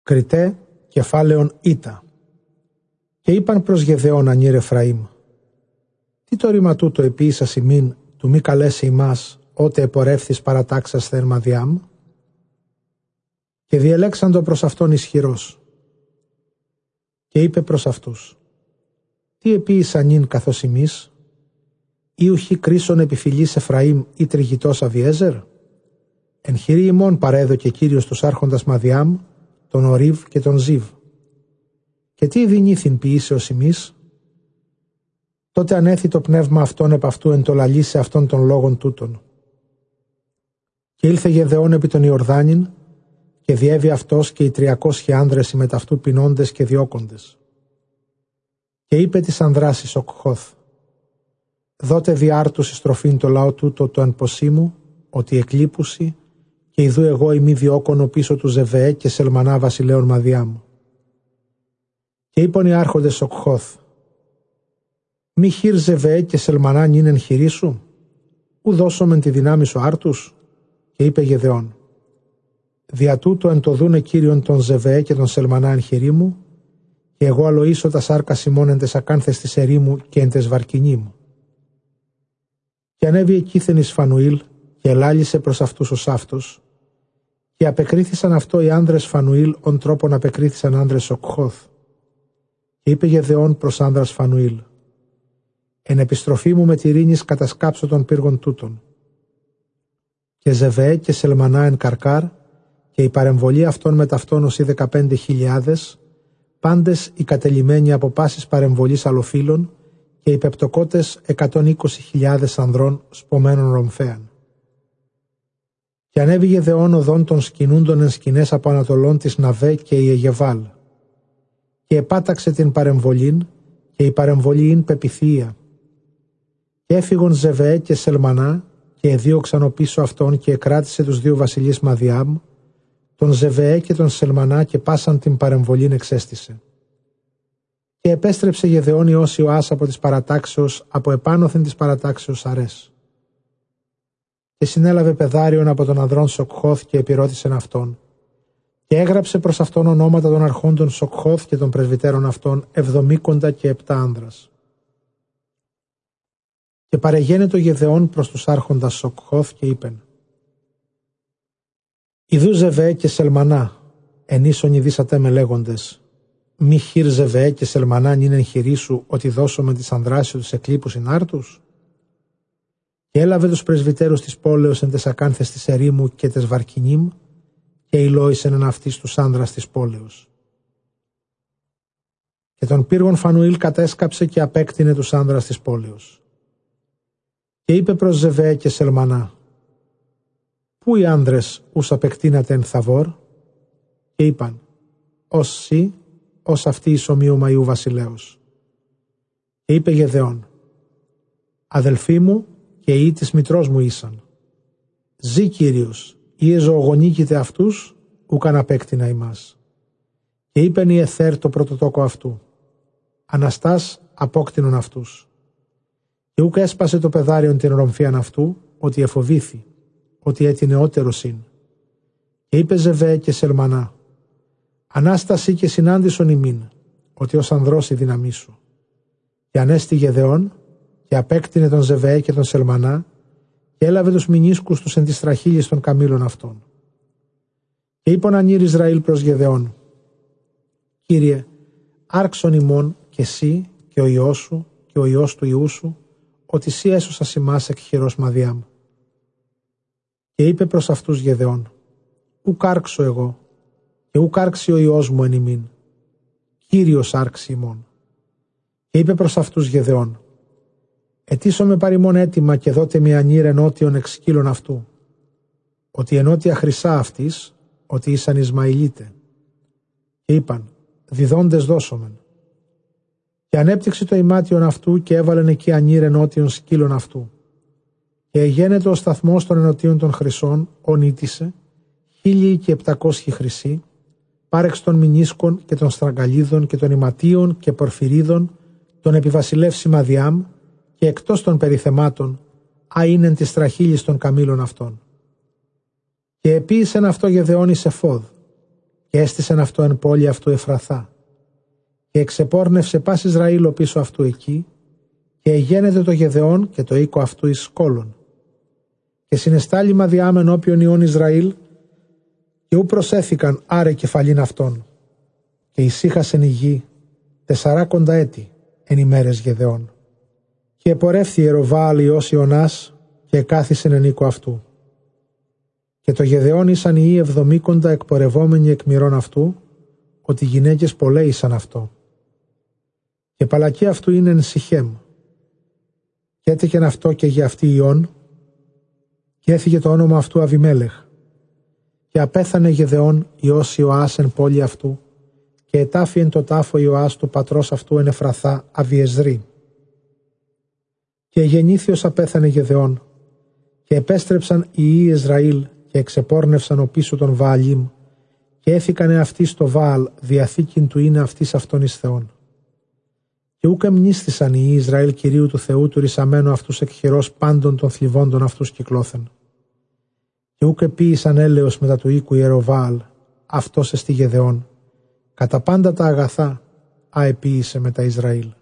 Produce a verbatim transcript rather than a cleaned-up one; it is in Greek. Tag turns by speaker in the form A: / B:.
A: Κριτέ, κεφάλαιον Ήτα. Και είπαν προς Γεδεών ανήρ Εφραήμ, τι το ρήμα τούτο επίησας ημίν, του μη καλέσει ημάς, ότε επορεύθης παρατάξας θεν Μαδιάμ? Και διελέξαντο προς αυτόν ισχυρός. Και είπε προς αυτούς, τι επίησαν νυν καθώς ημείς, ή ουχή κρίσον επιφυλής Εφραήμ ή τριγητός Αβιέζερ? Εν χειρή ημών παρέδωκε Κύριος τους άρχοντας Μαδιάμ, τον Ορίβ και τον Ζίβ. Και τι δινήθην ποιήσεως ημείς? Τότε ανέθη το πνεύμα αυτόν επ' αυτού εν το λαλήσει αυτών των λόγων τούτων. Και ήλθε Γεδεών επί τον Ιορδάνην, και διέβη αυτός και οι τριακόσιοι άνδρες μετ' αυτού πεινώντες και διώκοντες. Και είπε της ανδράς εις Οκχώθ, δότε διάρτους εις τροφήν το λαό τούτο το εν ποσίμου, ότι εκλείπουσι, και ιδού εγώ ημί διώκονο πίσω του Ζεβεέ και Σελμανά βασιλέων Μαδιάμ. Και είπαν οι άρχοντες Οκχώθ, μη χείρ Ζεβεέ και Σελμανά νυν εν χειρί σου, ου δώσομεν τη δυνάμει σου άρτους? Και είπε Γεδεών, δια τούτο εν το δούνε Κύριον τον Ζεβεέ και τον Σελμανά εν χειρί μου, και εγώ αλοήσω τα σάρκα ημών εν τες ακάνθες της ερήμου και εν τες βαρκινή μου. Και ανέβη εκείθεν εις Φανουήλ, και ελάλησε προς αυτούς ως αυτός, και απεκρίθησαν αυτό οι άνδρες Φανουήλ, ον τρόπον απεκρίθησαν άνδρες Οκχώθ. Και είπε Γεδεών προς άνδρας Φανουήλ, εν επιστροφή μου με τη ρήνης κατασκάψω των πύργων τούτων. Και Ζεβεέ και Σελμανά εν Καρκάρ, και η παρεμβολή αυτών με ταυτόν ως οι δεκαπέντε χιλιάδες, πάντες οι κατελημένοι από πάσης παρεμβολής αλλοφύλων, και οι πεπτοκότες εκατόν είκοσι χιλιάδες ανδρών σπομένων ρομφέαν. Και ανέβη Γεδεών οδόν των σκηνούντων εν σκηνές από Ανατολών της Ναβέ και η Αιγεβάλ. Και επάταξε την παρεμβολήν, και η παρεμβολήν πεπιθία. Και έφυγον Ζεβεέ και Σελμανά, και εδίωξαν ο πίσω αυτόν, και εκράτησε τους δύο βασιλείς Μαδιάμ, τον Ζεβεέ και τον Σελμανά, και πάσαν την παρεμβολήν εξέστησε. Και επέστρεψε Γεδεών Υιός Ιωάς από της παρατάξεως, από επάνωθεν της παρατάξεως Αρές. Και συνέλαβε πεδάριον από τον ανδρών Σοκχώθ και επιρώτησεν αυτόν. Και έγραψε προς αυτόν ονόματα των αρχόντων Σοκχώθ και των πρεσβυτέρων αυτών εβδομήκοντα και επτά άνδρας. Και παρεγένετο Γεδεών προς τους άρχοντας Σοκχώθ και είπεν, ιδού Ζεβεέ και Σελμανά, εν ίσον ειδήσατε με λέγοντες, μη χείρ Ζεβεέ και Σελμανά νυν εν χειρί σου, ότι δώσουμε τις ανδράσιο τους εκλείπους συνάρτους? Και έλαβε τους πρεσβυτέρους της πόλεως εν τες ακάνθες της ερήμου και τες βαρκινήμ, και υλόησεν εν αυτής τους άνδρας της πόλεως. Και τον πύργον Φανουήλ κατέσκαψε και απέκτηνε τους άνδρας της πόλεως. Και είπε προς Ζεβεέ και Σελμανά, πού οι άνδρες ους απεκτείνατε εν Θαβόρ? Και είπαν, ως σύ, ως αυτή εις ομοίου Μαΐου βασιλέως. Και είπε Γεδεών, αδελφοί μου και οι της μητρός μου ήσαν. Ζή Κύριος, ή εζωογονίκητε αυτούς, ούκαν απέκτηνα ημάς. Και είπεν η Εθέρ το πρωτοτόκο αυτού, Αναστάς απόκτηνον αυτούς. Και ούκ έσπασε το πεδάριον την ρομφίαν αυτού, ότι εφοβήθη, ότι έτι νεότερος ειν. Και είπε Ζεβεέ και Σελμανά, Ανάσταση και συνάντησον ημίν, ότι ως ανδρός η δύναμή σου. Και ανέστη Γεδεών, και απέκτηνε τον Ζεβεέ και τον Σελμανά, και έλαβε τους μηνίσκους τους εν τις τραχύλιες των καμήλων αυτών. Και είπον ανήρ Ισραήλ προς Γεδεών, Κύριε, άρξον ημών και εσύ και ο Υιός σου και ο Υιός του Υιού σου, ότι σύ έσωσας ημάς εκ χειρός Μαδιάμ. Και είπε προς αυτούς Γεδεών, ουκ άρξω εγώ, και ουκ άρξει ο Υιός μου εν ημίν, Κύριος άρξει ημών. Και είπε προς αυτούς Γεδεών, ετήσομαι παρημών έτοιμα και δότε με ανήρ ενώτιον εξ σκύλων αυτού, ότι ενώτια χρυσά αυτής, ότι ήσαν Ισμαηλίτε. Και είπαν, διδόντες δώσομεν. Και ανέπτυξε το ημάτιον αυτού και έβαλεν εκεί ανήρ ενώτιον σκύλων αυτού. Και εγένετο ο σταθμός των ενωτίων των χρυσών, ονίτησε, χίλιοι και επτακόσιοι χρυσοί, πάρεξ των μηνίσκων και των στραγγαλίδων και των ηματίων και πορφυρίδων, των επιβασιλεύσει Μαδιάμ, και εκτός των περιθεμάτων, α είναι της τραχύλης των καμήλων αυτών. Και επίησεν αυτό Γεδεών εις εφόδ, και έστησεν αυτό εν πόλη αυτού Εφραθά. Και εξεπόρνευσε πας Ισραήλ ο πίσω αυτού εκεί, και εγένεται το Γεδεών και το οίκο αυτού εις σκόλων. Και συνεστάλλει Μαδιάμεν όποιον ιών Ισραήλ, και ου προσέθηκαν άρε κεφαλήν αυτών. Και ησύχασεν η γη τεσσαράκοντα έτη εν ημέρες Γεδεών. Και επορεύθη Ιεροβάαλ Υιός Ιωνάς, και εκάθισεν εν οίκο αυτού. Και το Γεδεών ήσαν οι εβδομήκοντα εκπορευόμενοι εκ μηρών αυτού, ότι γυναίκες πολλέ αυτό. Και παλακή αυτού είναι εν Σιχέμ. Και έτυχεν αυτό και για αυτή Ιών, και έφυγε το όνομα αυτού Αβιμέλεχ. Και απέθανε Γεδεών Υιός Ιωάς εν πόλη αυτού, και ετάφη εν το τάφο Ιωάς του πατρός αυτού εν Εφραθά Αβιεζρή. Και γεννήθιος απέθανε Γεδεών, και επέστρεψαν οι ιοί Ισραήλ και εξεπόρνευσαν οπίσου των Βααλίμ, και έφηκανε αυτοί στο Βάαλ, διαθήκην του είναι αυτής αυτών εις Θεών. Και ούκ εμνίστησαν οι Ισραήλ Κυρίου του Θεού του ρησαμένου αυτούς εκ χειρός πάντων των θλιβόντων αυτούς κυκλώθεν. Και ούκ επίησαν έλεος μετά του οίκου Ιεροβάαλ, αυτός εστι Γεδεών, κατά πάντα τα αγαθά αεπίησε μετά Ισραήλ.